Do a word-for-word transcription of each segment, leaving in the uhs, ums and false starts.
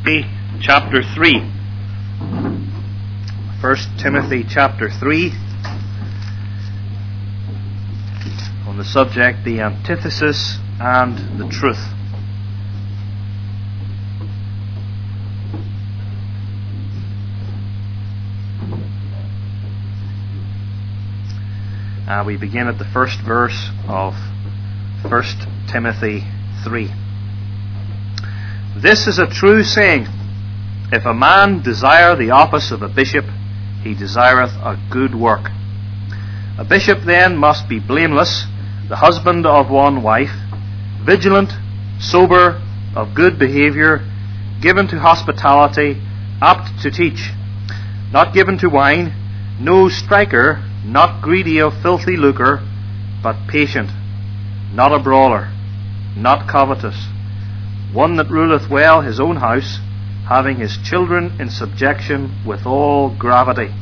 Timothy chapter three. First Timothy chapter three, on the subject, the antithesis and the truth. Uh, we begin at the first verse of First Timothy three. This is a true saying: if a man desire the office of a bishop, he desireth a good work. A bishop then must be blameless, the husband of one wife, vigilant, sober, of good behaviour, given to hospitality, apt to teach, not given to wine, no striker, not greedy of filthy lucre, but patient, not a brawler, not covetous, one that ruleth well his own house, having his children in subjection with all gravity.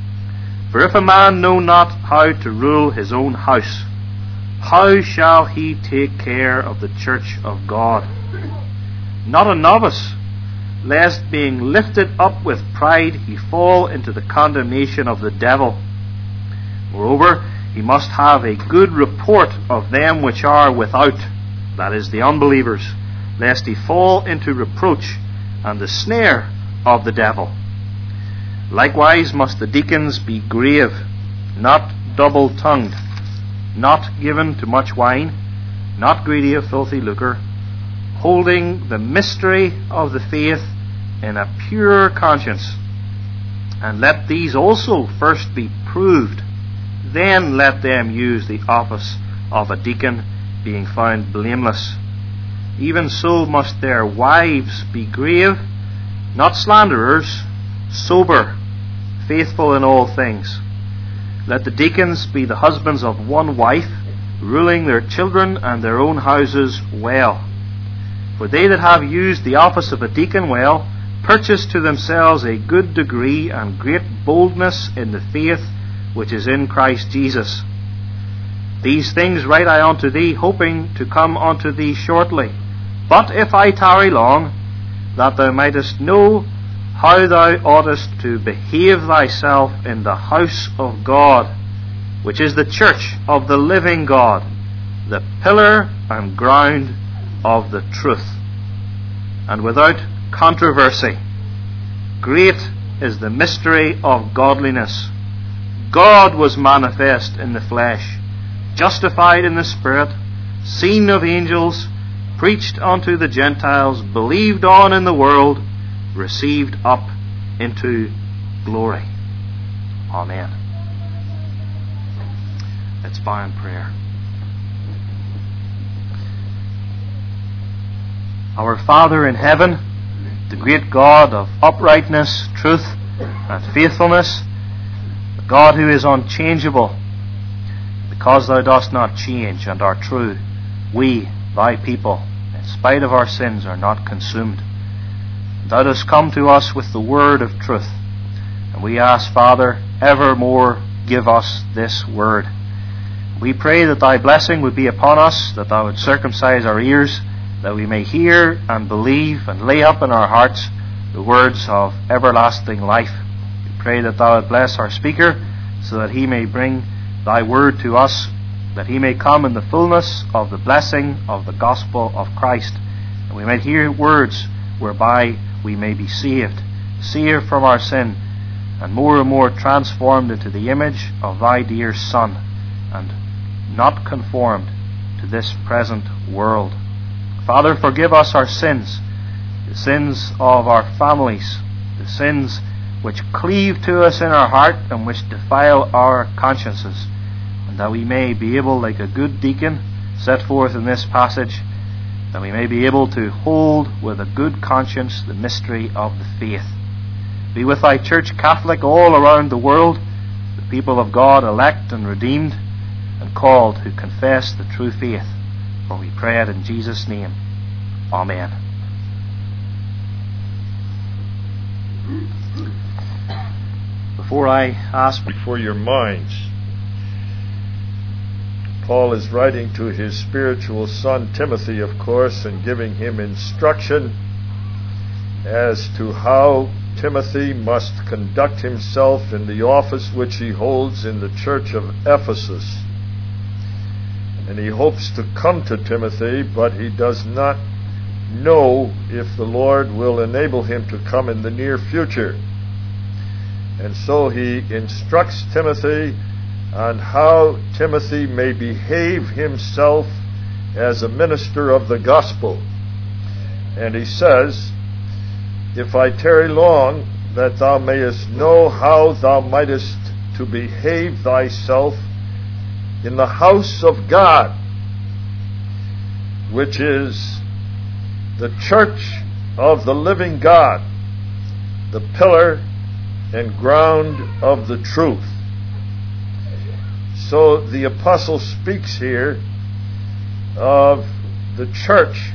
For if a man know not how to rule his own house, how shall he take care of the church of God? Not a novice, lest being lifted up with pride he fall into the condemnation of the devil. Moreover, he must have a good report of them which are without, that is, the unbelievers, lest he fall into reproach and the snare of the devil. Likewise must the deacons be grave, not double-tongued, not given to much wine, not greedy of filthy lucre, holding the mystery of the faith in a pure conscience. And let these also first be proved, then let them use the office of a deacon, being found blameless. Even so must their wives be grave, not slanderers, sober, faithful in all things. Let the deacons be the husbands of one wife, ruling their children and their own houses well. For they that have used the office of a deacon well, purchase to themselves a good degree and great boldness in the faith which is in Christ Jesus. These things write I unto thee, hoping to come unto thee shortly. But if I tarry long, that thou mightest know how thou oughtest to behave thyself in the house of God, which is the church of the living God, the pillar and ground of the truth. And without controversy, great is the mystery of godliness. God was manifest in the flesh, justified in the Spirit, seen of angels, preached unto the Gentiles, believed on in the world, received up into glory. Amen. Let's bow in prayer. Our Father in heaven, the great God of uprightness, truth, and faithfulness, the God who is unchangeable, because thou dost not change and are true, we, thy people, in spite of our sins, are not consumed. Thou dost come to us with the word of truth, and we ask, Father, evermore give us this word. We pray that thy blessing would be upon us, that thou would circumcise our ears, that we may hear and believe and lay up in our hearts the words of everlasting life. We pray that thou would bless our speaker, so that he may bring thy word to us, that he may come in the fullness of the blessing of the gospel of Christ, and we may hear words whereby we may be saved, saved from our sin, and more and more transformed into the image of thy dear Son, and not conformed to this present world. Father, forgive us our sins, the sins of our families, the sins which cleave to us in our heart and which defile our consciences, and that we may be able, like a good deacon set forth in this passage, that we may be able to hold with a good conscience the mystery of the faith. Be with thy church Catholic all around the world, the people of God, elect and redeemed and called, who confess the true faith. For we pray it in Jesus' name. Amen. Before I ask before your minds, Paul is writing to his spiritual son Timothy, of course, and giving him instruction as to how Timothy must conduct himself in the office which he holds in the church of Ephesus. And he hopes to come to Timothy, but he does not know if the Lord will enable him to come in the near future. And so he instructs Timothy on how Timothy may behave himself as a minister of the gospel. And he says, "If I tarry long, that thou mayest know how thou mightest to behave thyself in the house of God, which is the church of the living God, the pillar and ground of the truth." So the apostle speaks here of the church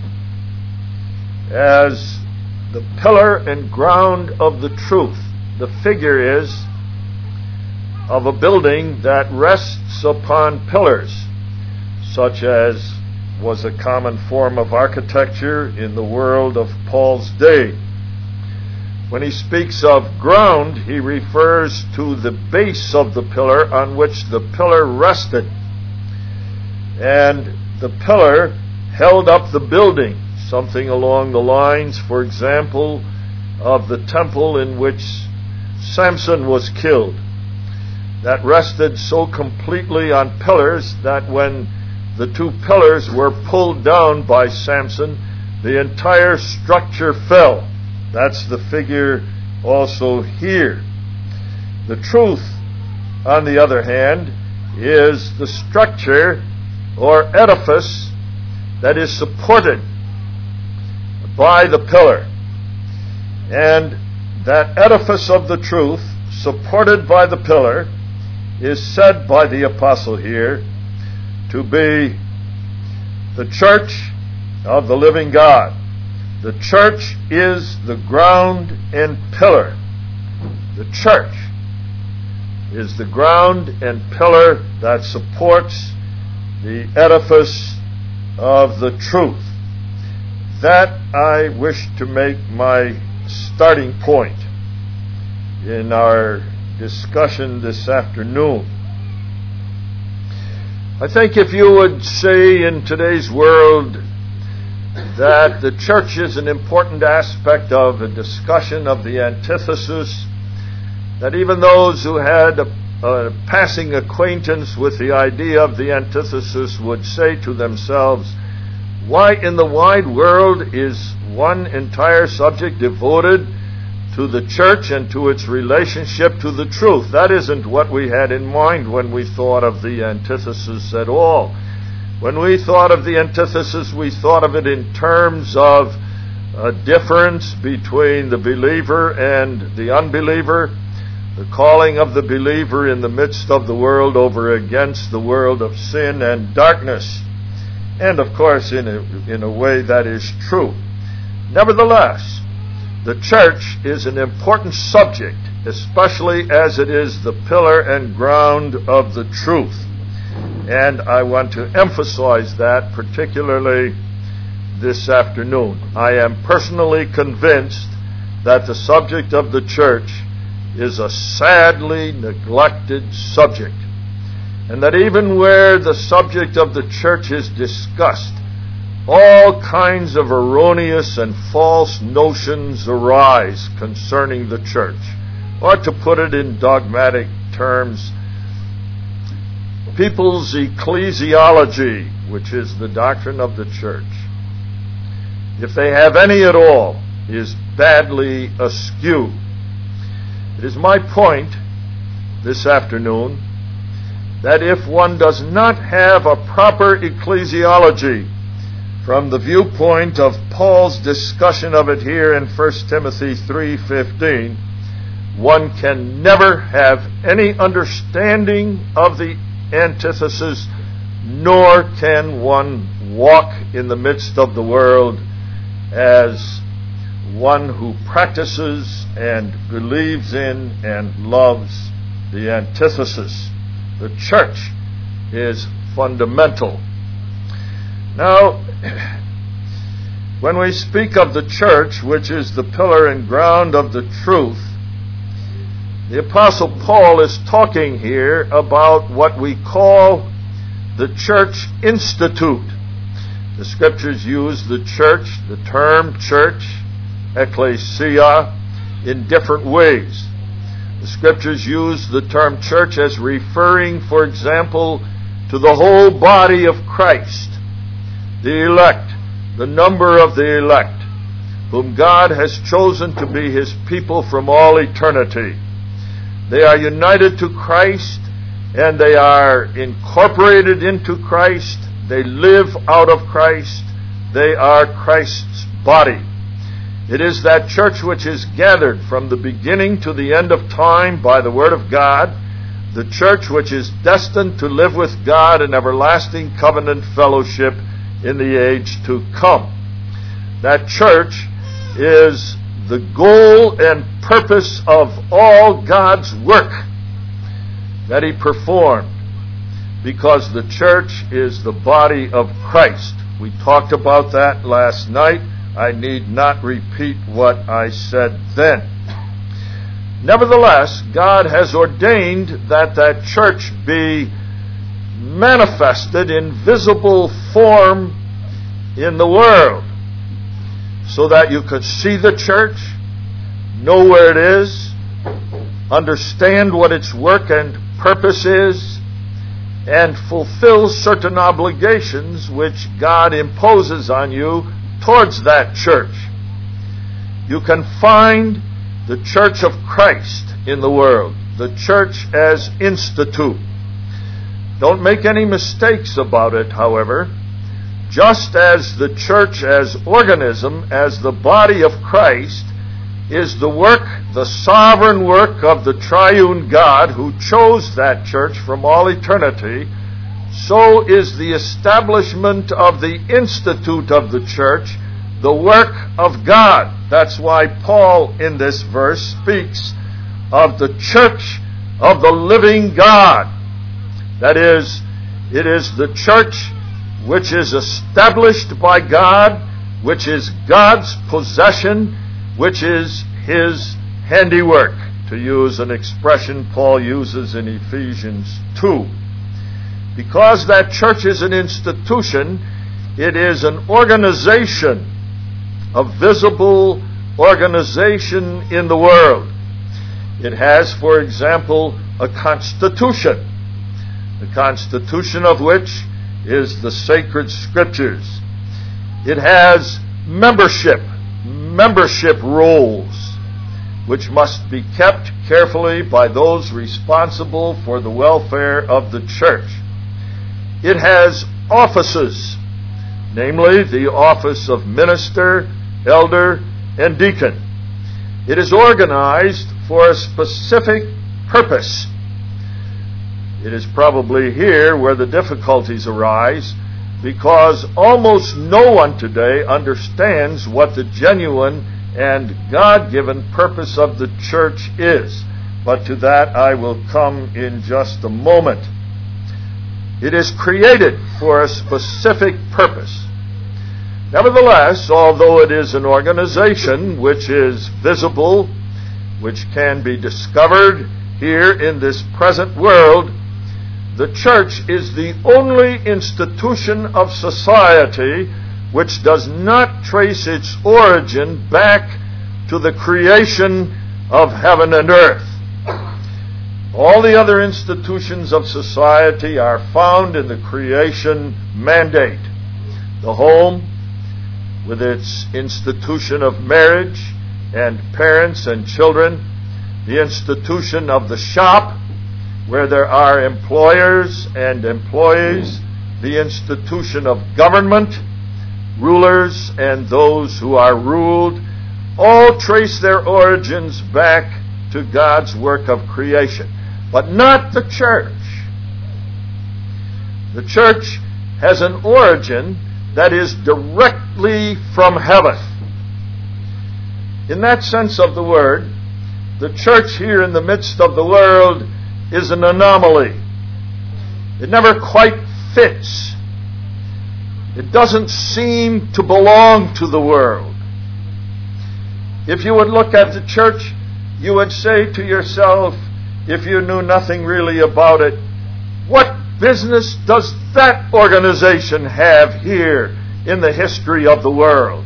as the pillar and ground of the truth. The figure is of a building that rests upon pillars, such as was a common form of architecture in the world of Paul's day. When he speaks of ground, he refers to the base of the pillar on which the pillar rested. And the pillar held up the building, something along the lines, for example, of the temple in which Samson was killed, that rested so completely on pillars that when the two pillars were pulled down by Samson, the entire structure fell. That's the figure also here. The truth, on the other hand, is the structure or edifice that is supported by the pillar. And that edifice of the truth, supported by the pillar, is said by the apostle here to be the church of the living God. The church is the ground and pillar. The church is the ground and pillar that supports the edifice of the truth. That I wish to make my starting point in our discussion this afternoon. I think if you would say in today's world that the church is an important aspect of a discussion of the antithesis, that even those who had a, a passing acquaintance with the idea of the antithesis would say to themselves, why in the wide world is one entire subject devoted to the church and to its relationship to the truth? That isn't what we had in mind when we thought of the antithesis at all. When we thought of the antithesis, we thought of it in terms of a difference between the believer and the unbeliever, the calling of the believer in the midst of the world over against the world of sin and darkness. And of course, in a, in a way that is true. Nevertheless, the church is an important subject, especially as it is the pillar and ground of the truth. And I want to emphasize that particularly this afternoon. I am personally convinced that the subject of the church is a sadly neglected subject, and that even where the subject of the church is discussed, all kinds of erroneous and false notions arise concerning the church. Or to put it in dogmatic terms, people's ecclesiology, which is the doctrine of the church, if they have any at all, is badly askew. It is my point this afternoon that if one does not have a proper ecclesiology from the viewpoint of Paul's discussion of it here in First Timothy three fifteen, one can never have any understanding of the antithesis, nor can one walk in the midst of the world as one who practices and believes in and loves the antithesis. The church is fundamental. Now, When we speak of the church, which is the pillar and ground of the truth, the Apostle Paul is talking here about what we call the church institute. The Scriptures use the church, the term church, ecclesia, in different ways. The Scriptures use the term church as referring, for example, to the whole body of Christ, the elect, the number of the elect, whom God has chosen to be His people from all eternity. They are united to Christ, and they are incorporated into Christ. They live out of Christ. They are Christ's body. It is that church which is gathered from the beginning to the end of time by the Word of God, the church which is destined to live with God in everlasting covenant fellowship in the age to come. That church is the goal and purpose of all God's work that He performed, because the church is the body of Christ. We talked about that last night. I need not repeat what I said then. Nevertheless, God has ordained that that church be manifested in visible form in the world, so that you could see the church, know where it is, understand what its work and purpose is, and fulfill certain obligations which God imposes on you towards that church. You can find the church of Christ in the world, the church as institute. Don't make any mistakes about it, however. Just as the church as organism, as the body of Christ, is the work, the sovereign work of the triune God who chose that church from all eternity, so is the establishment of the institute of the church the work of God. That's why Paul in this verse speaks of the church of the living God. That is, it is the church which is established by God, which is God's possession, which is His handiwork, to use an expression Paul uses in Ephesians two. Because that church is an institution, it is an organization, a visible organization in the world. It has, for example, a constitution, the constitution of which is the sacred Scriptures. It has membership, membership rolls, which must be kept carefully by those responsible for the welfare of the church. It has offices, namely the office of minister, elder, and deacon. It is organized for a specific purpose. It is probably here where the difficulties arise, because almost no one today understands what the genuine and God-given purpose of the church is. But to that I will come in just a moment. It is created for a specific purpose. Nevertheless, although it is an organization which is visible, which can be discovered here in this present world, the church is the only institution of society which does not trace its origin back to the creation of heaven and earth. All the other institutions of society are found in the creation mandate. The home, with its institution of marriage and parents and children, the institution of the shop, where there are employers and employees, the institution of government, rulers and those who are ruled, all trace their origins back to God's work of creation. But not the church. The church has an origin that is directly from heaven. In that sense of the word, the church here in the midst of the world is an anomaly. It never quite fits It doesn't seem to belong to the world. If you would look at the church, you would say to yourself, if you knew nothing really about it, what business does that organization have here in the history of the world?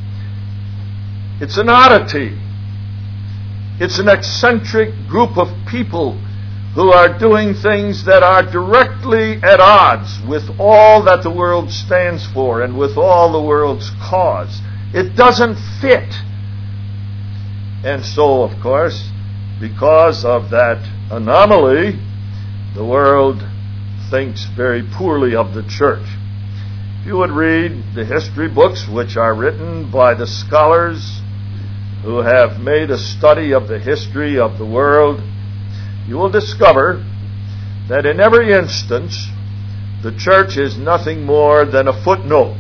It's an oddity. It's an eccentric group of people who are doing things that are directly at odds with all that the world stands for and with all the world's cause. It doesn't fit. And so, of course, because of that anomaly, the world thinks very poorly of the church. If you would read the history books which are written by the scholars who have made a study of the history of the world, you will discover that in every instance the church is nothing more than a footnote,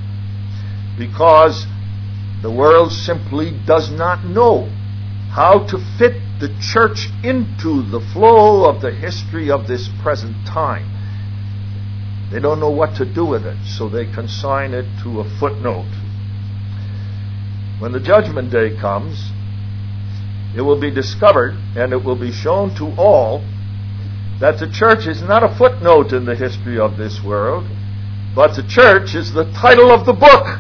because the world simply does not know how to fit the church into the flow of the history of this present time. They don't know what to do with it, so they consign it to a footnote. When the judgment day comes, it will be discovered, and it will be shown to all, that the church is not a footnote in the history of this world, but the church is the title of the book,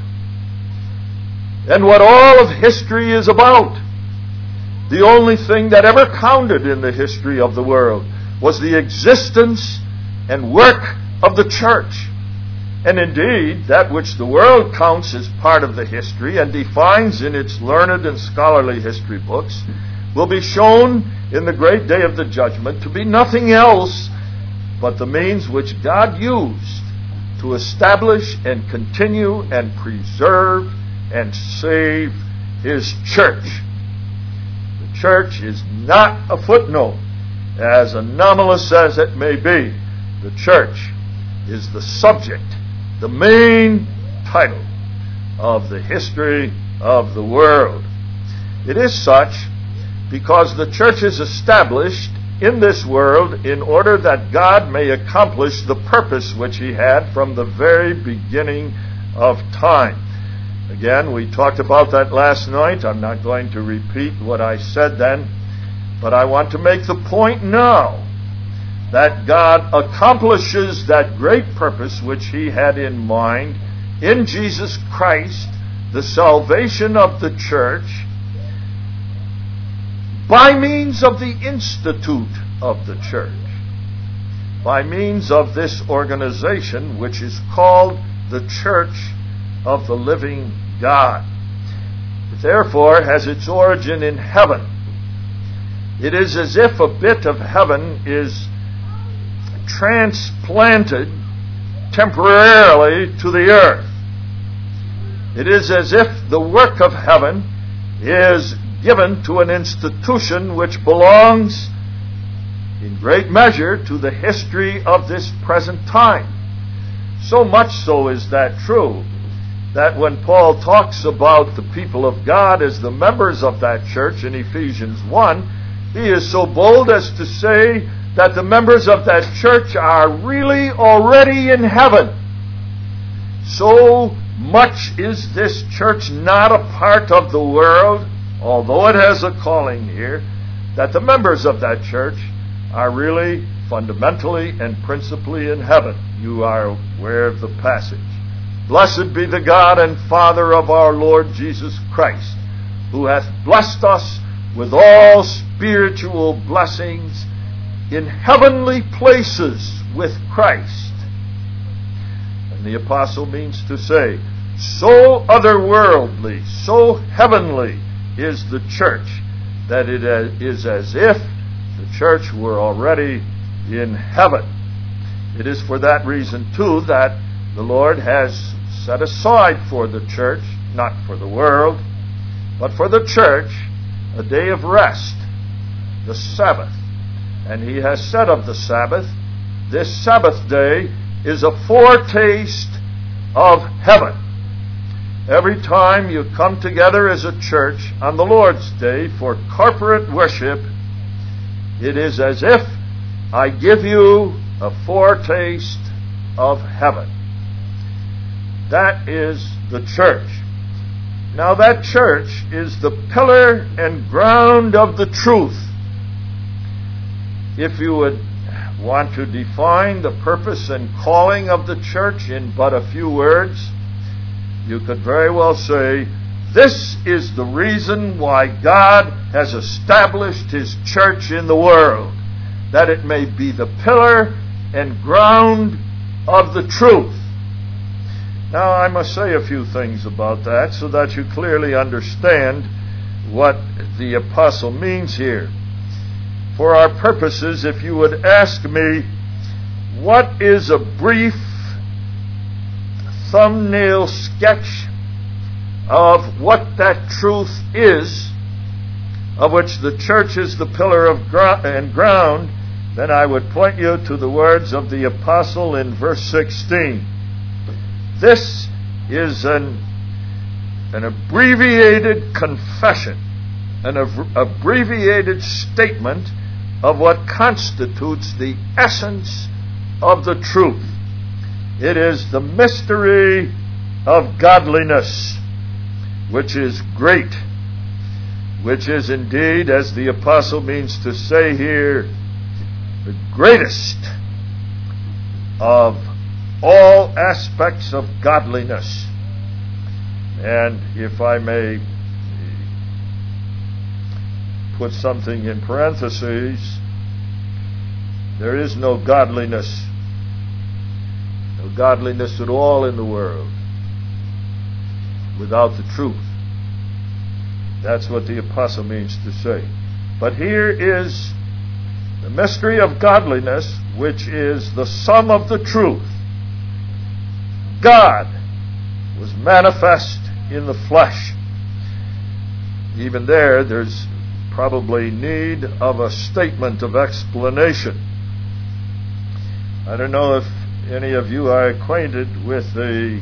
and what all of history is about. The only thing that ever counted in the history of the world was the existence and work of the church. And indeed, that which the world counts as part of the history and defines in its learned and scholarly history books will be shown in the great day of the judgment to be nothing else but the means which God used to establish and continue and preserve and save His church. The church is not a footnote, as anomalous as it may be. The church is the subject, the main title of the history of the world. It is such because the church is established in this world in order that God may accomplish the purpose which He had from the very beginning of time. Again, we talked about that last night. I'm not going to repeat what I said then, but I want to make the point now that God accomplishes that great purpose which He had in mind in Jesus Christ, the salvation of the church, by means of the institute of the church, by means of this organization which is called the Church of the Living God. It therefore has its origin in heaven. It is as if a bit of heaven is transplanted temporarily to the earth. It is as if the work of heaven is given to an institution which belongs in great measure to the history of this present time. So much so is that true that when Paul talks about the people of God as the members of that church in Ephesians one, he is so bold as to say that the members of that church are really already in heaven. So much is this church not a part of the world, although it has a calling here, that the members of that church are really fundamentally and principally in heaven. You are aware of the passage. Blessed be the God and Father of our Lord Jesus Christ, who hath blessed us with all spiritual blessings in heavenly places with Christ. And the apostle means to say, so otherworldly, so heavenly is the church, that it is as if the church were already in heaven. It is for that reason, too, that the Lord has set aside for the church, not for the world, but for the church, a day of rest, the Sabbath. And He has said of the Sabbath, this Sabbath day is a foretaste of heaven. Every time you come together as a church on the Lord's Day for corporate worship, it is as if I give you a foretaste of heaven. That is the church. Now that church is the pillar and ground of the truth. If you would want to define the purpose and calling of the church in but a few words, you could very well say, this is the reason why God has established His church in the world, that it may be the pillar and ground of the truth. Now, I must say a few things about that so that you clearly understand what the apostle means here. For our purposes, if you would ask me, what is a brief thumbnail sketch of what that truth is, of which the church is the pillar of gro- and ground, then I would point you to the words of the apostle in verse sixteen. This is an, an abbreviated confession, an ab- abbreviated statement of what constitutes the essence of the truth. It is the mystery of godliness, which is great, which is indeed, as the apostle means to say here, the greatest of all aspects of godliness. And if I may put something in parentheses, there is no godliness, no godliness at all in the world without the truth. That's what the apostle means to say. But here is the mystery of godliness, which is the sum of the truth. God was manifest in the flesh. Even there, there's probably need of a statement of explanation. I don't know if any of you are acquainted with the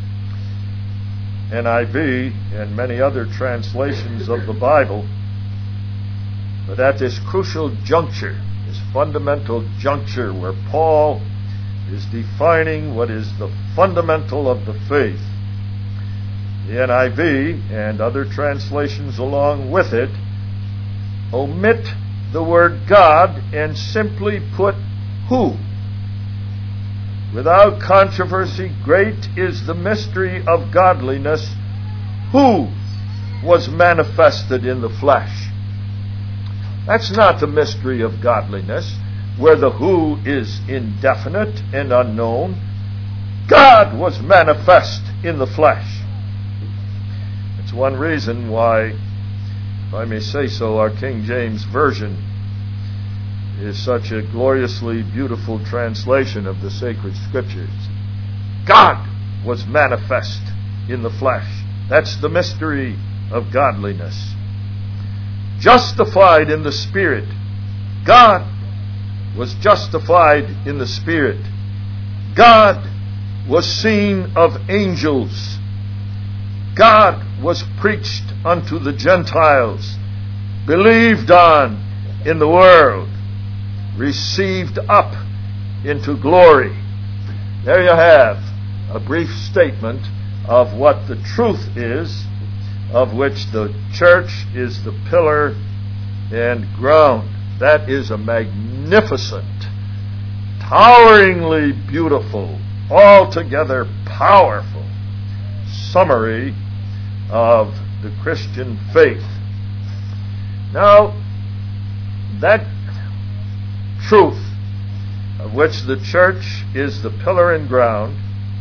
N I V and many other translations of the Bible, but at this crucial juncture, this fundamental juncture where Paul is defining what is the fundamental of the faith, the N I V and other translations along with it omit the word God and simply put who. Without controversy, great is the mystery of godliness, who was manifested in the flesh. That's not the mystery of godliness, where the who is indefinite and unknown. God was manifest in the flesh. It's one reason why, if I may say so, our King James Version is such a gloriously beautiful translation of the sacred scriptures. God was manifest in the flesh. That's the mystery of godliness. Justified in the Spirit. God was justified in the Spirit. God was seen of angels. God was preached unto the Gentiles, believed on in the world, received up into glory. There you have a brief statement of what the truth is, of which the church is the pillar and ground. That is a magnificent, toweringly beautiful, altogether powerful summary of the Christian faith. Now, that truth of which the church is the pillar and ground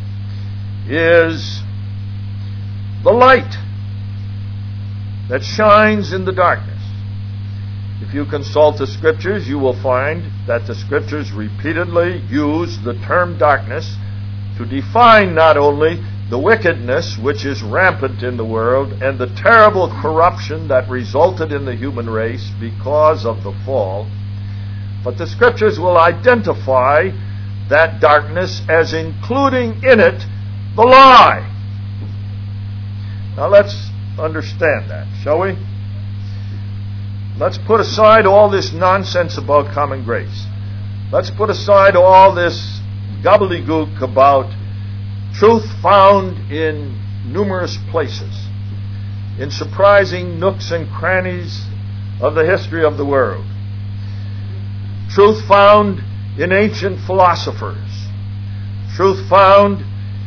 is the light that shines in the darkness. If you consult the Scriptures, you will find that the Scriptures repeatedly use the term darkness to define not only the wickedness which is rampant in the world and the terrible corruption that resulted in the human race because of the fall, but the Scriptures will identify that darkness as including in it the lie. Now let's understand that, shall we? Let's put aside all this nonsense about common grace. Let's put aside all this gobbledygook about Truth found in numerous places, in surprising nooks and crannies of the history of the world. Truth found in ancient philosophers. Truth found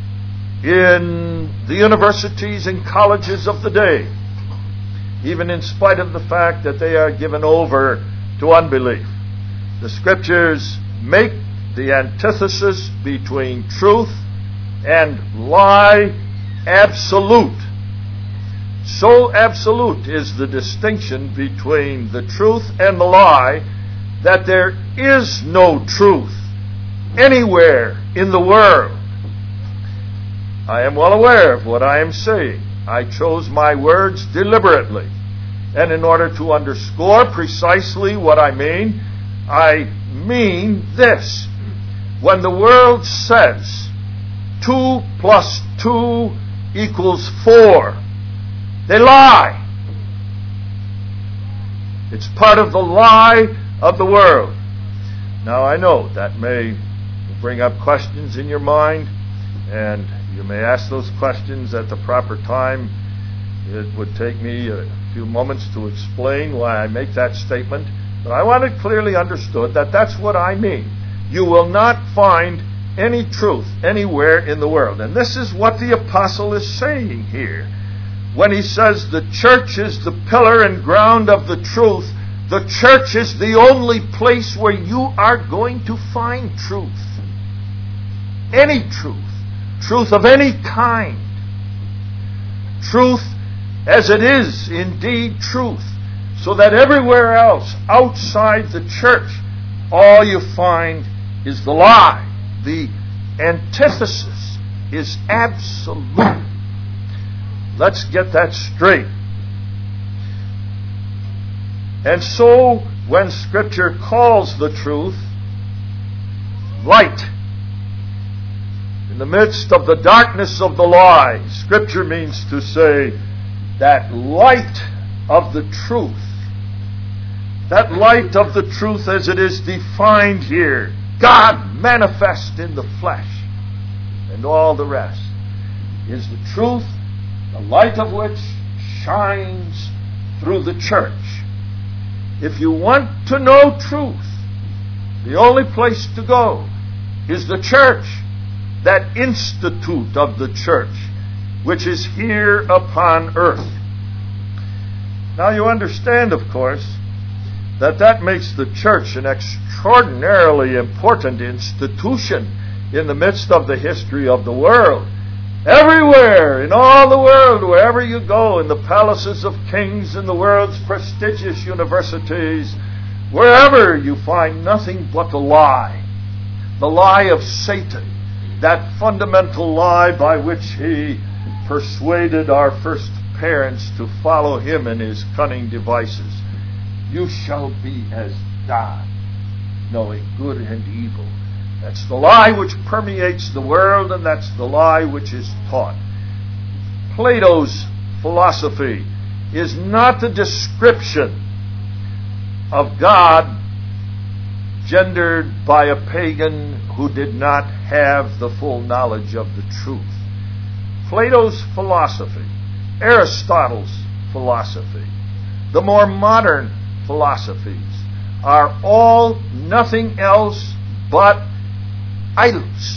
in the universities and colleges of the day, even in spite of the fact that they are given over to unbelief. The Scriptures make the antithesis between truth and lie absolute. So absolute is the distinction between the truth and the lie that there is no truth anywhere in the world. I am well aware of what I am saying. I chose my words deliberately. And in order to underscore precisely what I mean, I mean this. When the world says two plus two equals four, they lie. It's part of the lie of the world. Now I know that may bring up questions in your mind, and you may ask those questions at the proper time. It would take me a few moments to explain why I make that statement, but I want it clearly understood that that's what I mean. You will not find any truth anywhere in the world. And this is what the apostle is saying here. When he says the church is the pillar and ground of the truth, the church is the only place where you are going to find truth. Any truth. Truth of any kind. Truth as it is indeed truth. So that everywhere else outside the church, all you find is the lie. The antithesis is absolute. Let's get that straight. And so, when Scripture calls the truth light, in the midst of the darkness of the lie, Scripture means to say that light of the truth, that light of the truth as it is defined here, God manifest in the flesh, and all the rest, is the truth, the light of which shines through the church. If you want to know truth, the only place to go is the church, that institute of the church, which is here upon earth. Now you understand, of course, that that makes the church an extraordinarily important institution in the midst of the history of the world. Everywhere, in all the world, wherever you go, in the palaces of kings, in the world's prestigious universities, wherever you find nothing but the lie, the lie of Satan, that fundamental lie by which he persuaded our first parents to follow him in his cunning devices. You shall be as God, knowing good and evil. That's the lie which permeates the world, and that's the lie which is taught. Plato's philosophy is not a description of God gendered by a pagan who did not have the full knowledge of the truth. Plato's philosophy, Aristotle's philosophy, the more modern philosophies are all nothing else but idols.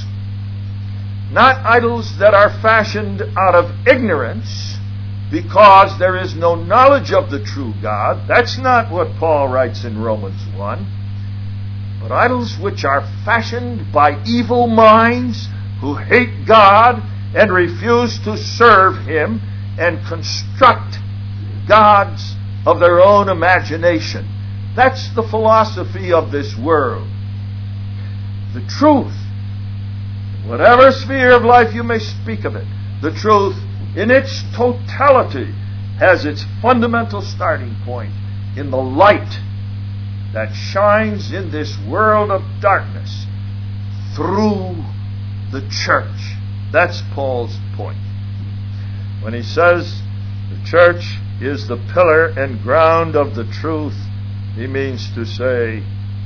Not idols that are fashioned out of ignorance because there is no knowledge of the true God. That's not what Paul writes in Romans one. But idols which are fashioned by evil minds who hate God and refuse to serve Him and construct gods of their own imagination. That's the philosophy of this world. The truth, whatever sphere of life you may speak of it, the truth in its totality has its fundamental starting point in the light that shines in this world of darkness through the church. That's Paul's point. When he says the church is the pillar and ground of the truth, he means to say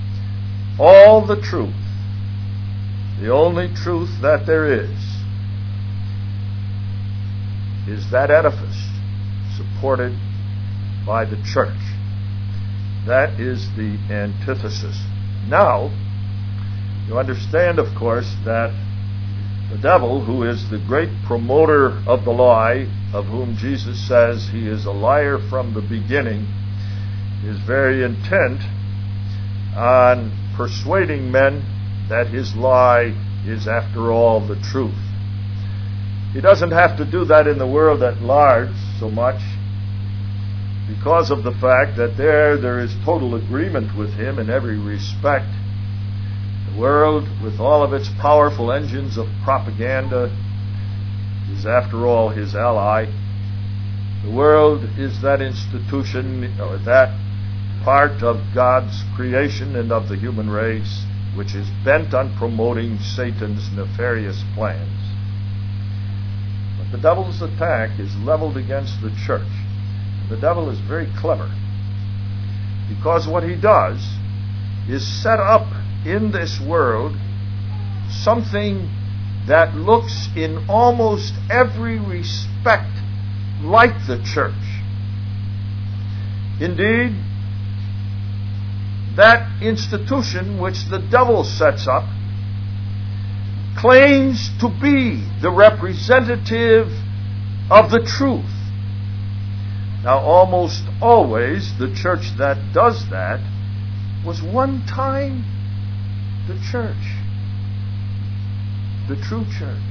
all the truth, the only truth that there is, is that edifice supported by the church. That is the antithesis. Now, you understand, of course, that the devil, who is the great promoter of the lie, of whom Jesus says he is a liar from the beginning, is very intent on persuading men that his lie is, after all, the truth. He doesn't have to do that in the world at large so much, because of the fact that there there is total agreement with him in every respect. The world, with all of its powerful engines of propaganda, is, after all, his ally. The world is that institution, or that part of God's creation and of the human race, which is bent on promoting Satan's nefarious plans. But the devil's attack is leveled against the church. The devil is very clever, because what he does is set up in this world something that looks in almost every respect like the church. Indeed, that institution which the devil sets up claims to be the representative of the truth. Now, almost always the church that does that was one time the church, the true church.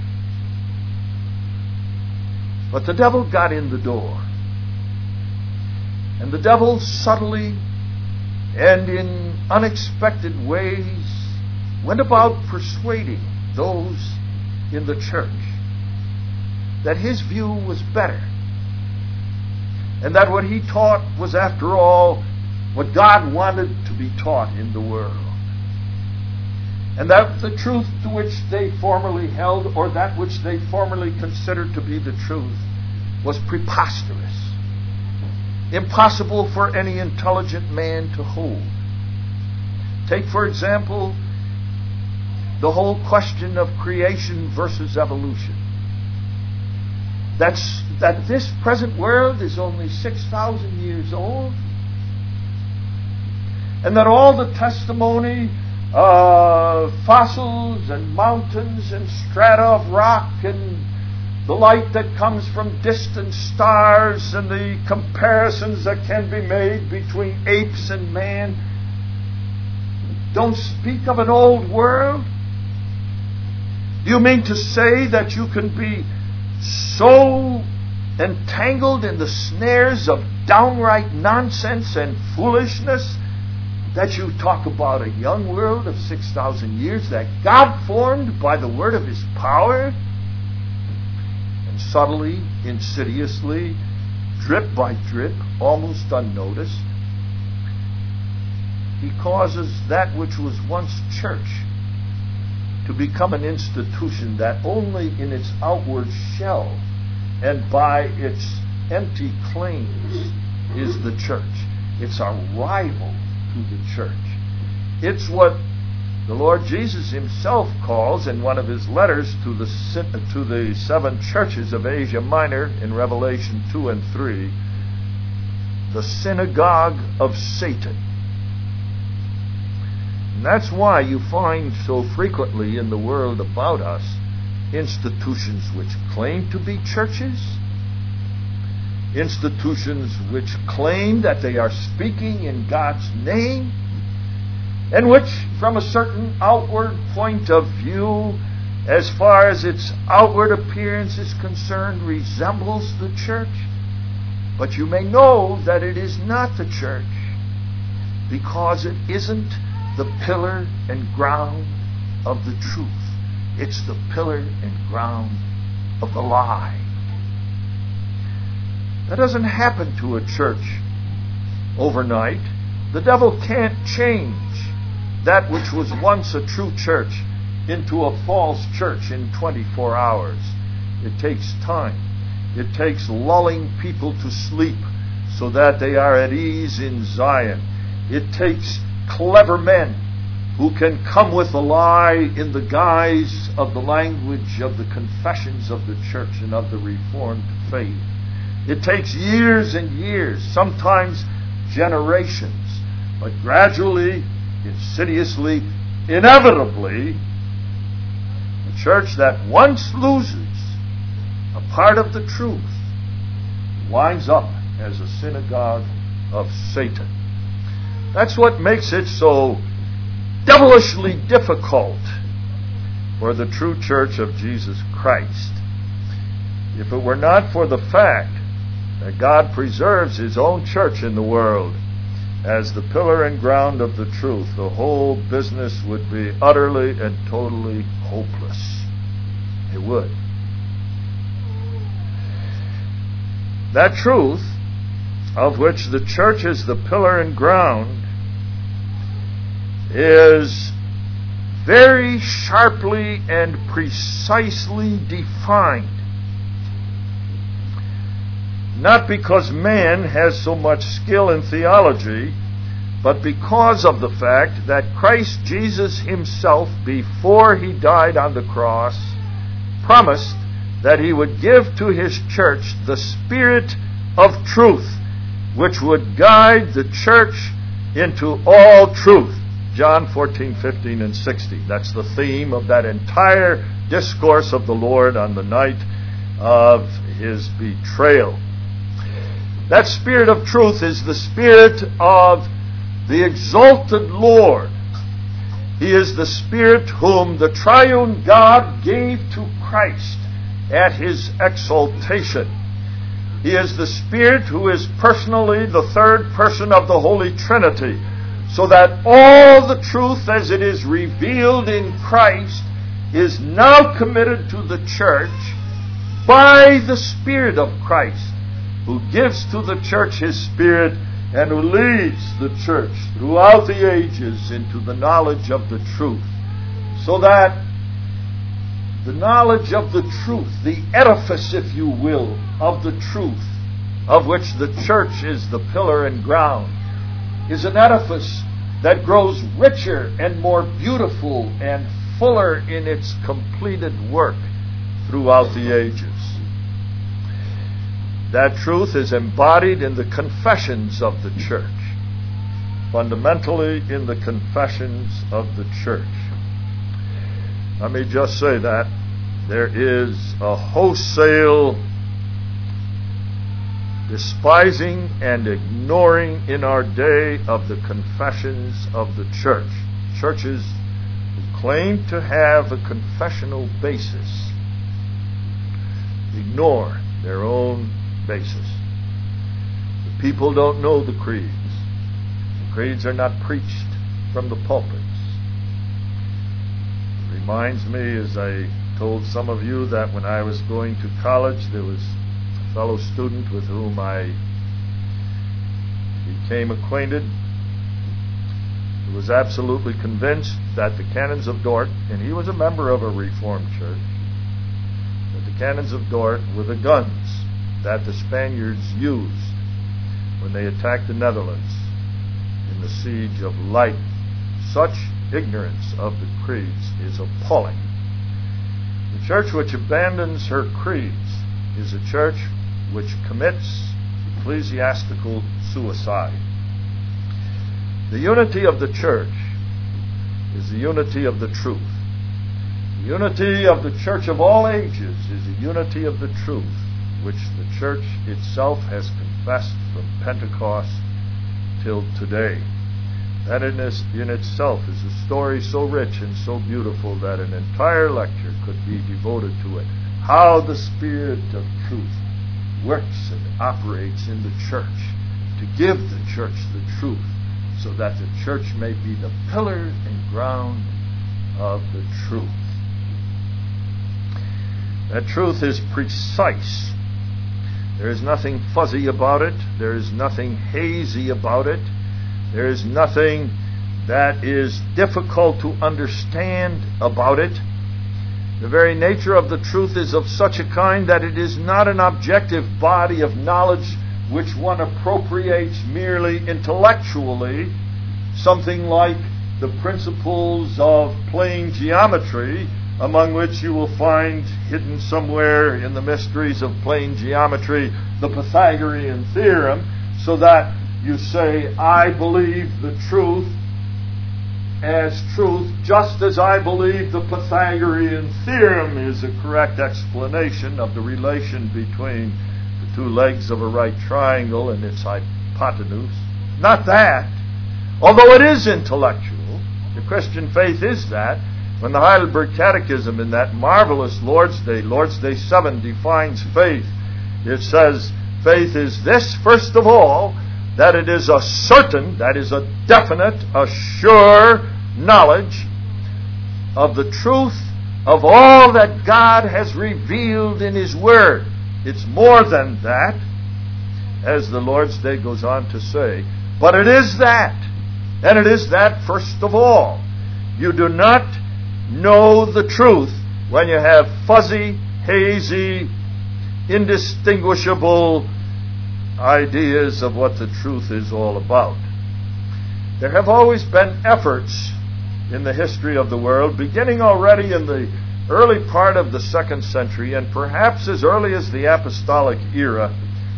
But the devil got in the door. And the devil subtly and in unexpected ways went about persuading those in the church that his view was better, and that what he taught was, after all, what God wanted to be taught in the world. And that the truth to which they formerly held, or that which they formerly considered to be the truth, was preposterous, impossible for any intelligent man to hold. Take, for example, the whole question of creation versus evolution. That's, that this present world is only six thousand years old, and that all the testimony of fossils and mountains and strata of rock and the light that comes from distant stars and the comparisons that can be made between apes and man don't speak of an old world? Do you mean to say that you can be so entangled in the snares of downright nonsense and foolishness that you talk about a young world of six thousand years that God formed by the word of His power? And subtly, insidiously, drip by drip, almost unnoticed, He causes that which was once church to become an institution that only in its outward shell and by its empty claims is the church. It's a rival to the church. It's what the Lord Jesus Himself calls in one of His letters to the to the seven churches of Asia Minor in Revelation two and three, the synagogue of Satan. And that's why you find so frequently in the world about us institutions which claim to be churches, institutions which claim that they are speaking in God's name, and which, from a certain outward point of view, as far as its outward appearance is concerned, resembles the church. But you may know that it is not the church, because it isn't the pillar and ground of the truth. It's the pillar and ground of the lie. That doesn't happen to a church overnight. The devil can't change that which was once a true church into a false church in twenty-four hours. It takes time. It takes lulling people to sleep so that they are at ease in Zion. It takes clever men who can come with a lie in the guise of the language of the confessions of the church and of the Reformed faith. It takes years and years, sometimes generations, but gradually, insidiously, inevitably, the church that once loses a part of the truth winds up as a synagogue of Satan. That's what makes it so devilishly difficult for the true church of Jesus Christ. If it were not for the fact that God preserves His own church in the world as the pillar and ground of the truth, the whole business would be utterly and totally hopeless. It would. That truth, of which the church is the pillar and ground, is very sharply and precisely defined. Not because man has so much skill in theology, but because of the fact that Christ Jesus Himself, before He died on the cross, promised that He would give to His church the Spirit of truth, which would guide the church into all truth. John fourteen, fifteen, and sixteen. That's the theme of that entire discourse of the Lord on the night of His betrayal. That Spirit of truth is the Spirit of the exalted Lord. He is the Spirit whom the triune God gave to Christ at His exaltation. He is the Spirit who is personally the third person of the Holy Trinity, so that all the truth as it is revealed in Christ is now committed to the church by the Spirit of Christ, who gives to the church His Spirit and who leads the church throughout the ages into the knowledge of the truth, so that the knowledge of the truth, the edifice, if you will, of the truth, of which the church is the pillar and ground, is an edifice that grows richer and more beautiful and fuller in its completed work throughout the ages. That truth is embodied in the confessions of the church, fundamentally in the confessions of the church. Let me just say that there is a wholesale despising and ignoring in our day of the confessions of the church. Churches who claim to have a confessional basis ignore their own basis. The people don't know the creeds. The creeds are not preached from the pulpits. It reminds me, as I told some of you, that when I was going to college, there was fellow student with whom I became acquainted, who was absolutely convinced that the canons of Dort, and he was a member of a Reformed church, that the canons of Dort were the guns that the Spaniards used when they attacked the Netherlands in the siege of Leyden. Such ignorance of the creeds is appalling. The church which abandons her creeds is a church which commits ecclesiastical suicide. The unity of the church is the unity of the truth. The unity of the church of all ages is the unity of the truth, which the church itself has confessed from Pentecost till today. That in, this, in itself is a story so rich and so beautiful that an entire lecture could be devoted to it. How the Spirit of truth works and operates in the church to give the church the truth, so that the church may be the pillar and ground of the truth. That truth is precise. There is nothing fuzzy about it. There is nothing hazy about it. There is nothing that is difficult to understand about it. The very nature of the truth is of such a kind that it is not an objective body of knowledge which one appropriates merely intellectually, something like the principles of plane geometry, among which you will find hidden somewhere in the mysteries of plane geometry the Pythagorean theorem, so that you say, I believe the truth as truth, just as I believe the Pythagorean theorem is a correct explanation of the relation between the two legs of a right triangle and its hypotenuse. Not that, although it is intellectual. The Christian faith is that. When the Heidelberg Catechism, in that marvelous Lord's Day, Lord's Day seven, defines faith, it says, faith is this, first of all, that it is a certain, that is a definite, a sure knowledge of the truth of all that God has revealed in His Word. It's more than that, as the Lord's Day goes on to say, but it is that, and it is that first of all. You do not know the truth when you have fuzzy, hazy, indistinguishable ideas of what the truth is all about. There have always been efforts in the history of the world, beginning already in the early part of the second century, and perhaps as early as the apostolic era,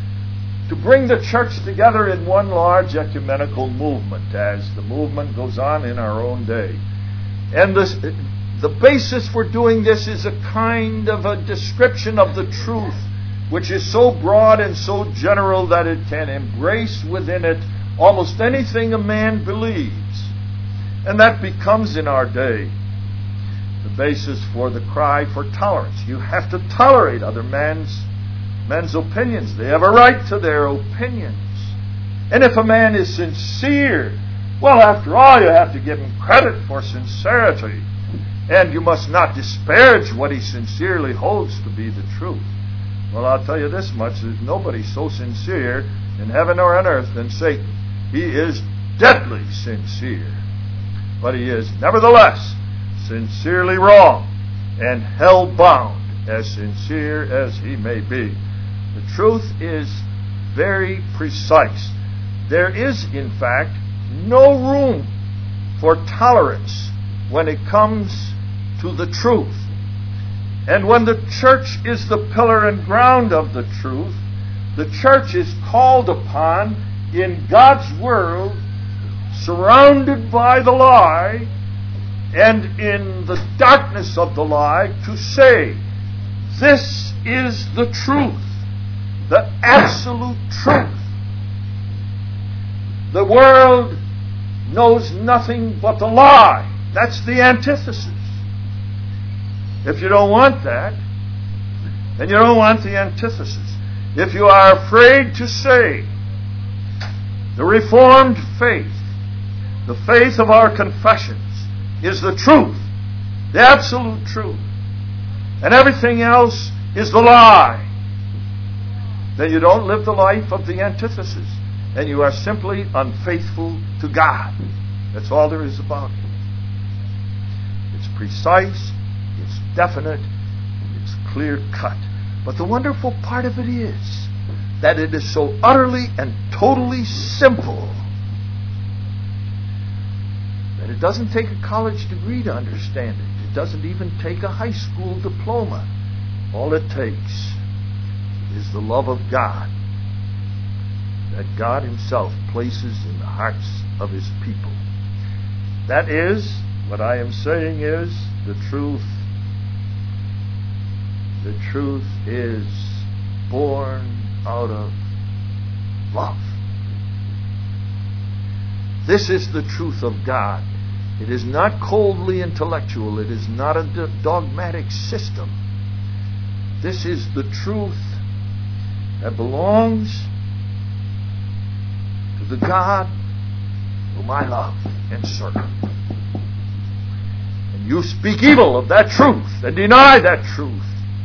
to bring the church together in one large ecumenical movement, as the movement goes on in our own day. And this, the basis for doing this is a kind of a description of the truth, which is so broad and so general that it can embrace within it almost anything a man believes. And that becomes in our day the basis for the cry for tolerance. You have to tolerate other men's, men's opinions. They have a right to their opinions. And if a man is sincere, well, after all, you have to give him credit for sincerity. And you must not disparage what he sincerely holds to be the truth. Well, I'll tell you this much, there's nobody so sincere in heaven or on earth than Satan. He is deadly sincere. But he is nevertheless sincerely wrong and hell-bound, as sincere as he may be. The truth is very precise. There is, in fact, no room for tolerance when it comes to the truth. And when the church is the pillar and ground of the truth, the church is called upon in God's world, surrounded by the lie, and in the darkness of the lie, to say, this is the truth, the absolute truth. The world knows nothing but the lie. That's the antithesis. If you don't want that, then you don't want the antithesis. If you are afraid to say the Reformed faith, the faith of our confessions, is the truth, the absolute truth, and everything else is the lie, then you don't live the life of the antithesis, and you are simply unfaithful to God. That's all there is about it. It's precise, it's definite, it's clear-cut. But the wonderful part of it is that it is so utterly and totally simple that it doesn't take a college degree to understand it. It doesn't even take a high school diploma. All it takes is the love of God that God Himself places in the hearts of His people. That is, what I am saying is, the truth. The truth is born out of love. This is the truth of God. It is not coldly intellectual. It is not a dogmatic system. This is the truth that belongs to the God whom I love and serve. And you speak evil of that truth and deny that truth,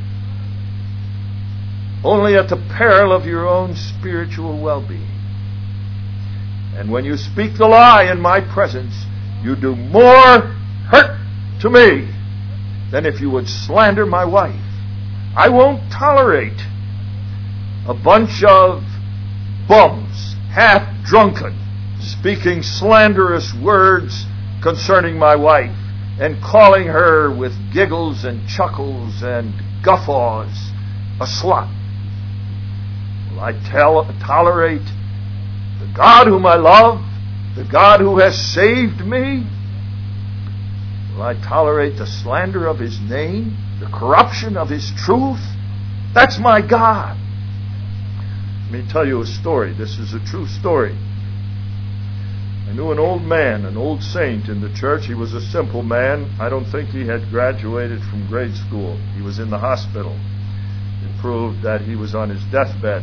only at the peril of your own spiritual well-being. And when you speak the lie in my presence, you do more hurt to me than if you would slander my wife. I won't tolerate a bunch of bums, half-drunken, speaking slanderous words concerning my wife, and calling her with giggles and chuckles and guffaws a slut? Will I tell, tolerate the God whom I love, the God who has saved me? Will I tolerate the slander of His name, the corruption of His truth? That's my God. Let me tell you a story. This is a true story. I knew an old man, an old saint in the church. He was a simple man. I don't think he had graduated from grade school. He was in the hospital. It proved that he was on his deathbed.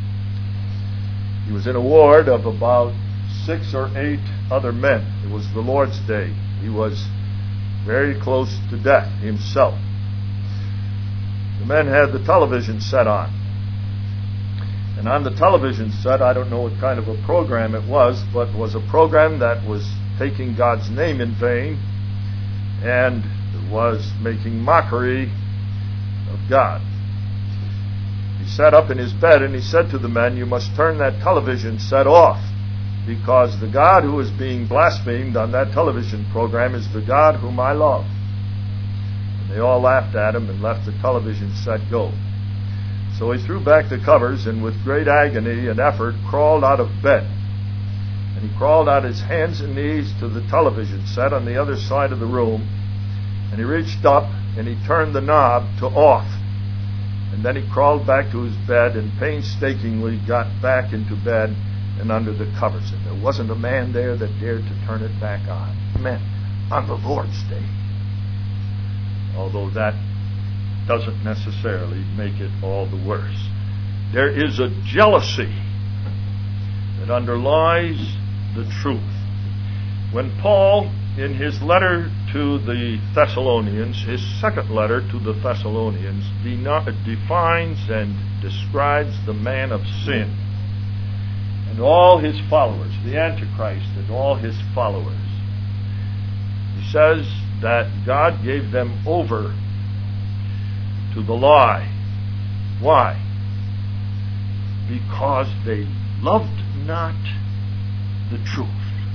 He was in a ward of about six or eight other men. It was the Lord's Day. He was very close to death himself. The men had the television set on. And on the television set, I don't know what kind of a program it was, but was a program that was taking God's name in vain and was making mockery of God. He sat up in his bed and he said to the men, "You must turn that television set off, because the God who is being blasphemed on that television program is the God whom I love." And they all laughed at him and left the television set go. So he threw back the covers and with great agony and effort crawled out of bed. And he crawled out his hands and knees to the television set on the other side of the room. And he reached up and he turned the knob to off. And then he crawled back to his bed and painstakingly got back into bed and under the covers. And there wasn't a man there that dared to turn it back on. Men, on the Lord's Day. Although that doesn't necessarily make it all the worse. There is a jealousy that underlies the truth. When Paul, in his letter to the Thessalonians, his second letter to the Thessalonians, defines and describes the man of sin and all his followers, the Antichrist and all his followers, he says that God gave them over to the lie. Why? Because they loved not the truth.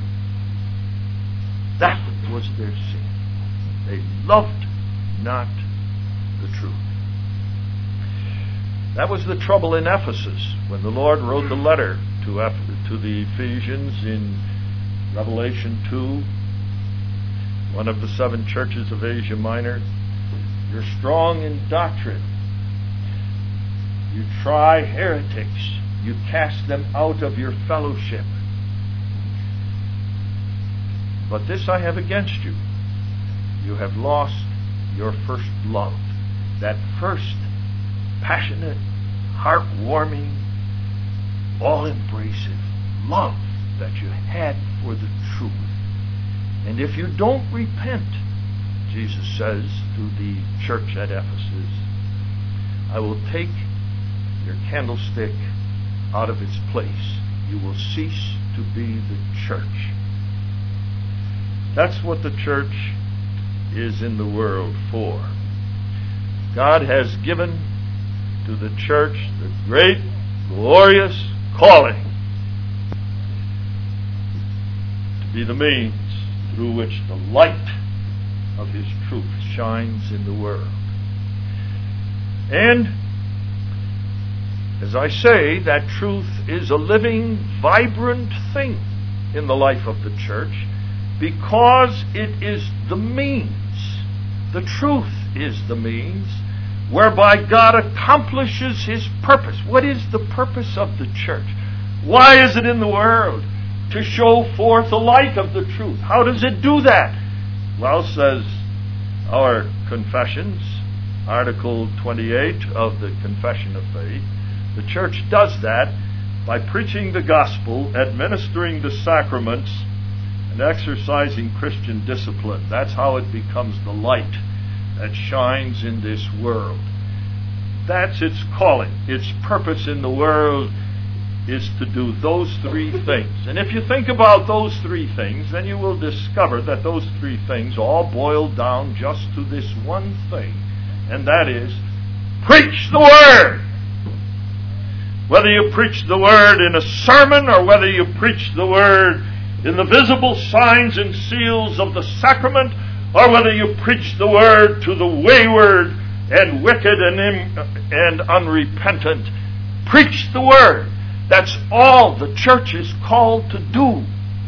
That was their sin. They loved not the truth. That was the trouble in Ephesus when the Lord wrote the letter to, Eph- to the Ephesians in Revelation two, one of the seven churches of Asia Minor. You're strong in doctrine. You try heretics. You cast them out of your fellowship. But this I have against you. You have lost your first love. That first passionate, heartwarming, all-embracing love that you had for the truth. And if you don't repent, Jesus says to the church at Ephesus, I will take your candlestick out of its place. You will cease to be the church. That's what the church is in the world for. God has given to the church the great, glorious calling to be the means through which the light of His truth shines in the world. And, as I say, that truth is a living, vibrant thing in the life of the church because it is the means. The truth is the means whereby God accomplishes His purpose. What is the purpose of the church? Why is it in the world? To show forth the light of the truth. How does it do that? Well, says our confessions, Article twenty-eight of the Confession of Faith, the church does that by preaching the gospel, administering the sacraments, and exercising Christian discipline. That's how it becomes the light that shines in this world. That's its calling. Its purpose in the world is to do those three things. And if you think about those three things, then you will discover that those three things all boil down just to this one thing, and that is, preach the Word! Whether you preach the Word in a sermon or whether you preach the Word in the visible signs and seals of the sacrament, or whether you preach the word to the wayward and wicked and, im- and unrepentant. Preach the word. That's all the church is called to do.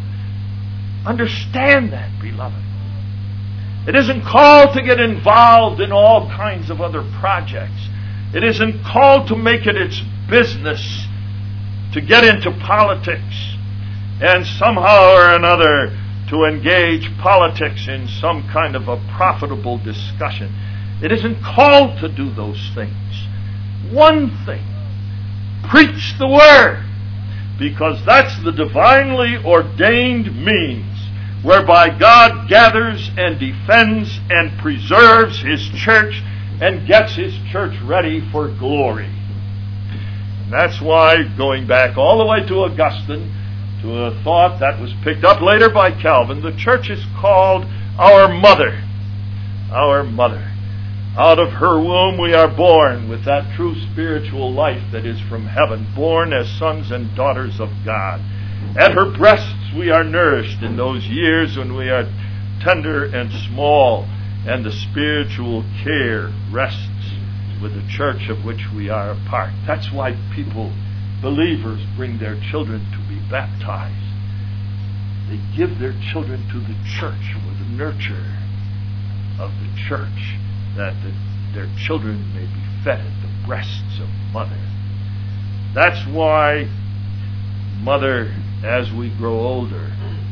Understand that, beloved. It isn't called to get involved in all kinds of other projects. It isn't called to make it its business to get into politics and somehow or another to engage politics in some kind of a profitable discussion. It isn't called to do those things. One thing, preach the word, because that's the divinely ordained means whereby God gathers and defends and preserves His church and gets His church ready for glory. And that's why, going back all the way to Augustine, to a thought that was picked up later by Calvin, the church is called our mother. Our mother. Out of her womb we are born with that true spiritual life that is from heaven, born as sons and daughters of God. At her breasts we are nourished in those years when we are tender and small, and the spiritual care rests with the church of which we are a part. That's why people, believers, bring their children to be baptized. They give their children to the church for the nurture of the church, that the, their children may be fed at the breasts of mother. That's why mother, as we grow older,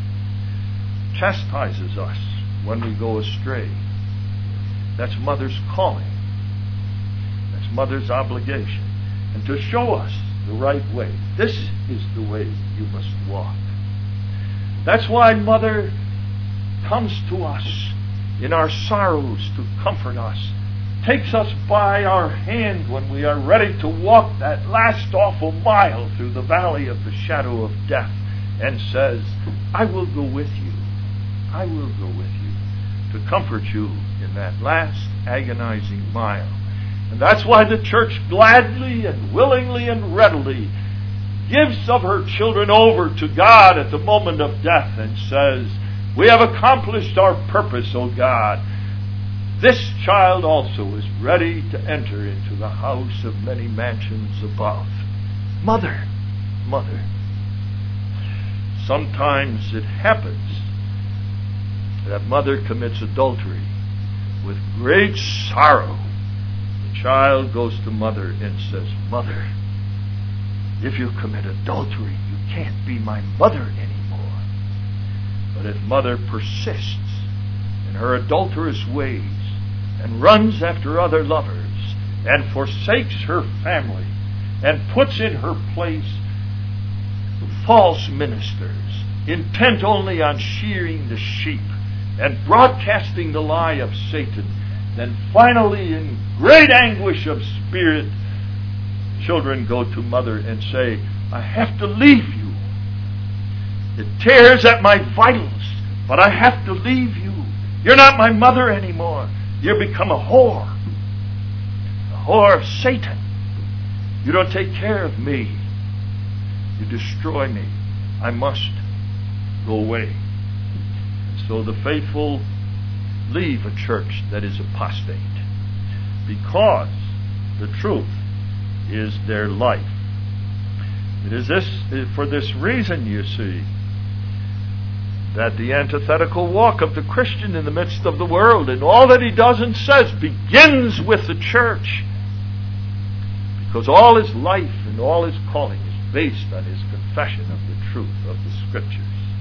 chastises us when we go astray. That's mother's calling. That's mother's obligation. And to show us the right way. This is the way you must walk. That's why mother comes to us in our sorrows to comfort us, takes us by our hand when we are ready to walk that last awful mile through the valley of the shadow of death, and says, I will go with you. I will go with you to comfort you in that last agonizing mile. And that's why the church gladly and willingly and readily gives of her children over to God at the moment of death and says, we have accomplished our purpose, O God. This child also is ready to enter into the house of many mansions above. Mother, mother. Sometimes it happens that mother commits adultery. With great sorrow, the child goes to mother and says, Mother, if you commit adultery, you can't be my mother anymore. But if mother persists in her adulterous ways and runs after other lovers and forsakes her family and puts in her place false ministers intent only on shearing the sheep and broadcasting the lie of Satan, then finally in great anguish of spirit, children go to mother and say, I have to leave you. It tears at my vitals, but I have to leave you. You're not my mother anymore. You've become a whore. A whore of Satan. You don't take care of me. You destroy me. I must go away. And so the faithful leave a church that is apostate because the truth is their life. It is this for this reason, you see, that the antithetical walk of the Christian in the midst of the world and all that he does and says begins with the church, because all his life and all his calling is based on his confession of the truth of the Scriptures.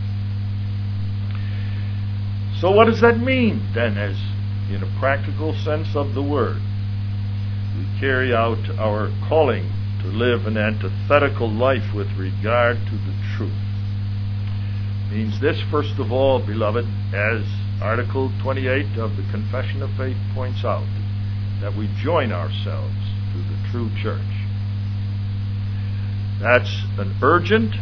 So what does that mean then, as in a practical sense of the word? We carry out our calling to live an antithetical life with regard to the truth. It means this, first of all, beloved, as Article twenty-eight of the Confession of Faith points out, that we join ourselves to the true church. That's an urgent,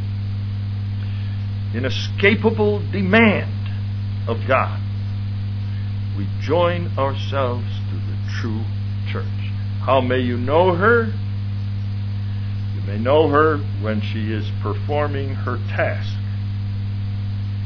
inescapable demand of God. We join ourselves to the true church. How may you know her? You may know her when she is performing her task.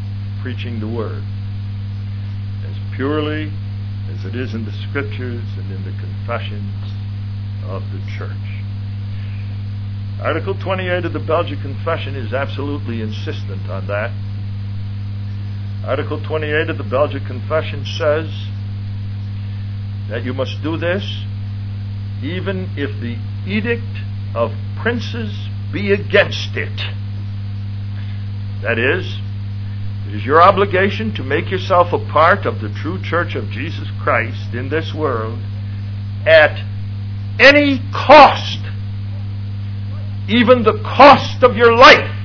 preaching the Word as purely as it is in the Scriptures and in the confessions of the church. Article twenty-eight of the Belgic Confession is absolutely insistent on that. Article twenty-eight of the Belgic Confession says that you must do this even if the edict of princes be against it. That is, it is your obligation to make yourself a part of the true Church of Jesus Christ in this world at any cost, even the cost of your life.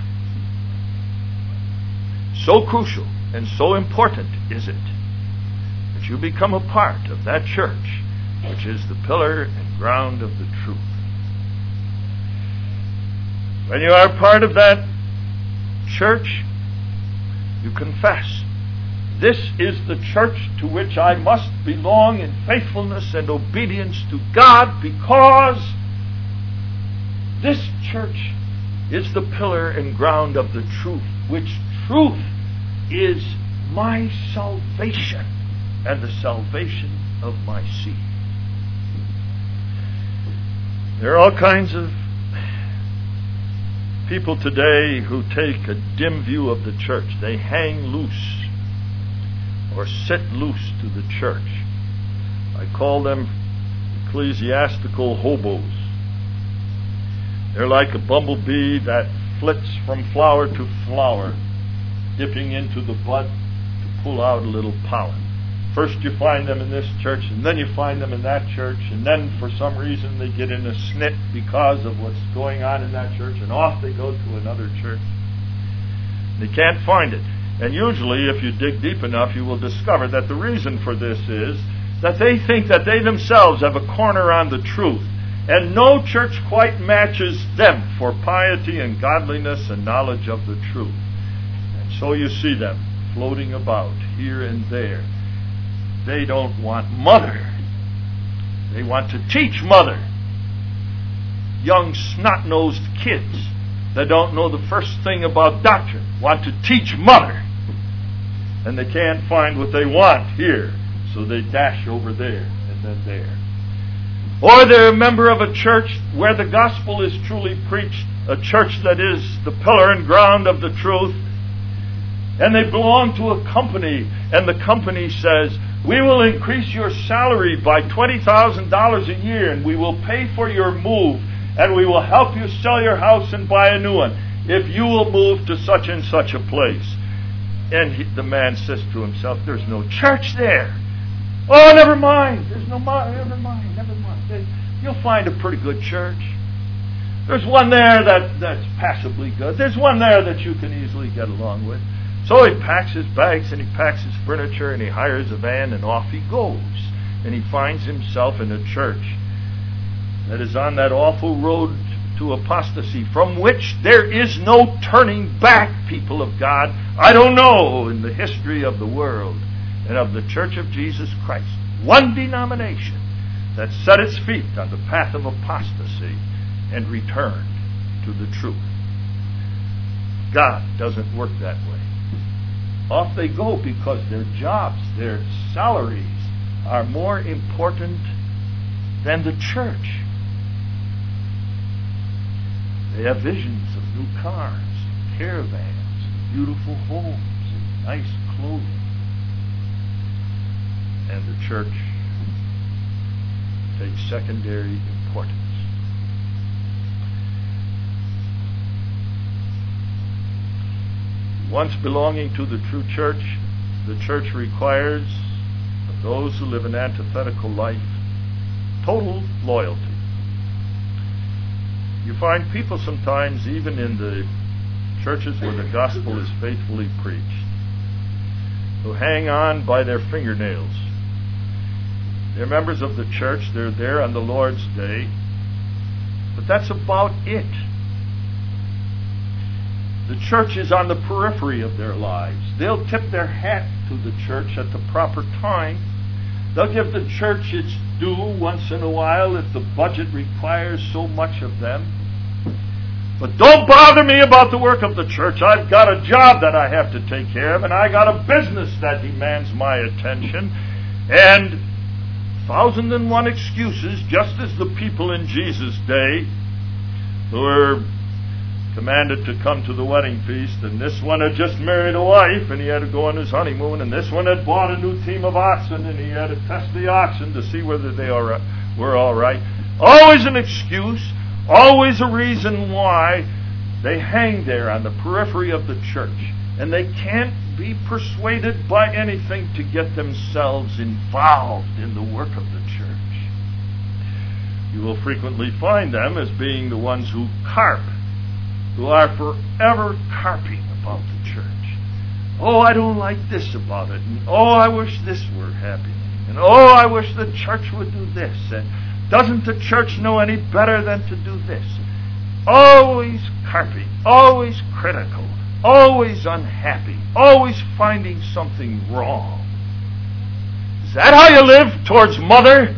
So crucial and so important is it that you become a part of that church which is the pillar and ground of the truth. When you are part of that church, you confess, this is the church to which I must belong in faithfulness and obedience to God, because this church is the pillar and ground of the truth, which truth is my salvation and the salvation of my seed. There are all kinds of people today who take a dim view of the church. They hang loose or sit loose to the church. I call them ecclesiastical hobos. They're like a bumblebee that flits from flower to flower, dipping into the bud to pull out a little pollen. First you find them in this church, and then you find them in that church, and then for some reason they get in a snit because of what's going on in that church, and off they go to another church. They can't find it. And usually, if you dig deep enough, you will discover that the reason for this is that they think that they themselves have a corner on the truth, and no church quite matches them for piety and godliness and knowledge of the truth. And so you see them floating about here and there. They don't want mother. They want to teach mother. Young snot-nosed kids that don't know the first thing about doctrine want to teach mother. And they can't find what they want here, so they dash over there and then there. Or they're a member of a church where the gospel is truly preached, a church that is the pillar and ground of the truth, and they belong to a company, and the company says, we will increase your salary by twenty thousand dollars a year, and we will pay for your move, and we will help you sell your house and buy a new one if you will move to such and such a place. And he, the man says to himself, there's no church there. Oh, never mind. There's no mind. Never mind. Never mind. You'll find a pretty good church. There's one there that, that's passably good. There's one there that you can easily get along with. So he packs his bags and he packs his furniture and he hires a van and off he goes. And he finds himself in a church that is on that awful road to apostasy, from which there is no turning back, people of God. I don't know in the history of the world and of the Church of Jesus Christ one denomination that set its feet on the path of apostasy and returned to the truth. God doesn't work that way. Off they go because their jobs, their salaries are more important than the church. They have visions of new cars, caravans, beautiful homes, and nice clothing. And the church takes secondary importance. Once belonging to the true church, the church requires of those who live an antithetical life total loyalty. You find people sometimes, even in the churches where the gospel is faithfully preached, who hang on by their fingernails. They're members of the church, they're there on the Lord's Day, but that's about it. The church is on the periphery of their lives. They'll tip their hat to the church at the proper time. They'll give the church its due once in a while if the budget requires so much of them. But don't bother me about the work of the church. I've got a job that I have to take care of, and I got a business that demands my attention. And thousand and one excuses, just as the people in Jesus' day who were commanded to come to the wedding feast, and this one had just married a wife and he had to go on his honeymoon, and this one had bought a new team of oxen and he had to test the oxen to see whether they are, were all right. Always an excuse, always a reason why they hang there on the periphery of the church, and they can't be persuaded by anything to get themselves involved in the work of the church. You will frequently find them as being the ones who carp, who are forever carping about the church. Oh, I don't like this about it, and oh, I wish this were happening, and oh, I wish the church would do this, and doesn't the church know any better than to do this? Always carping, always critical, always unhappy, always finding something wrong. Is that how you live towards Mother?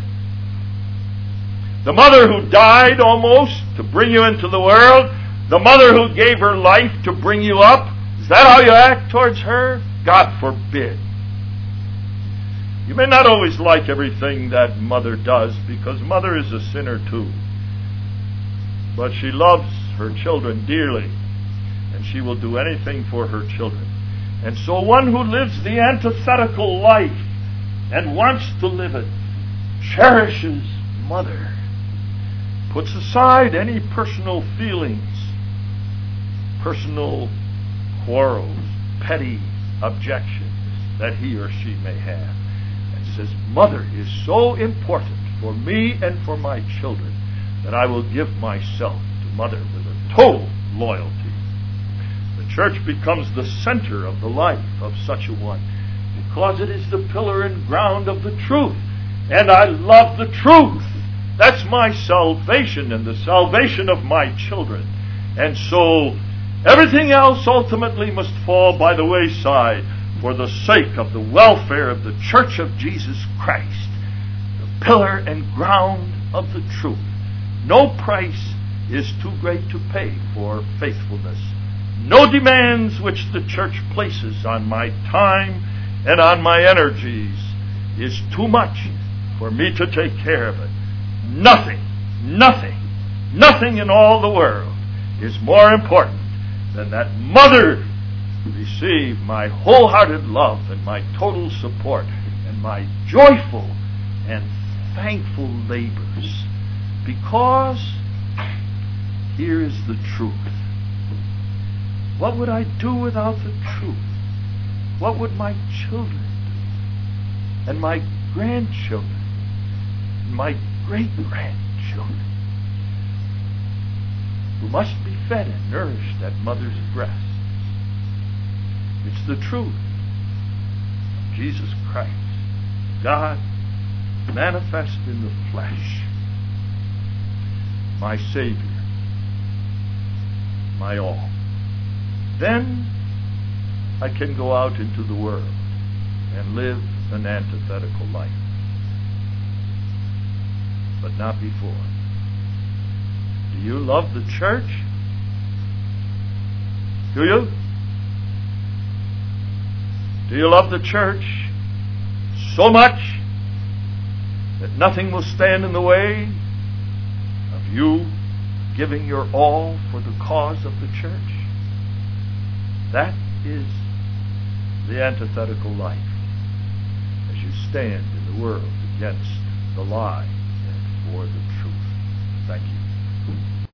The mother who died almost to bring you into the world? The mother who gave her life to bring you up? Is that how you act towards her? God forbid. You may not always like everything that Mother does, because Mother is a sinner too. But she loves her children dearly, and she will do anything for her children. And so one who lives the antithetical life and wants to live it cherishes Mother, puts aside any personal feelings, personal quarrels, petty objections that he or she may have, and says, Mother is so important for me and for my children that I will give myself to Mother with a total loyalty. The church becomes the center of the life of such a one, because it is the pillar and ground of the truth. And I love the truth. That's my salvation and the salvation of my children. And so everything else ultimately must fall by the wayside for the sake of the welfare of the Church of Jesus Christ, the pillar and ground of the truth. No price is too great to pay for faithfulness. No demands which the church places on my time and on my energies is too much for me to take care of it. Nothing, nothing, nothing in all the world is more important than that Mother receive my wholehearted love and my total support and my joyful and thankful labors. Because here is the truth. What would I do without the truth? What would my children do? And my grandchildren? And my great-grandchildren? Who must be fed and nourished at Mother's breasts. It's the truth of Jesus Christ, God manifest in the flesh, my Savior, my all. Then I can go out into the world and live an antithetical life. But not before. Do you love the church? Do you? Do you love the church so much that nothing will stand in the way of you giving your all for the cause of the church? That is the antithetical life as you stand in the world against the lie and for the truth. Thank you.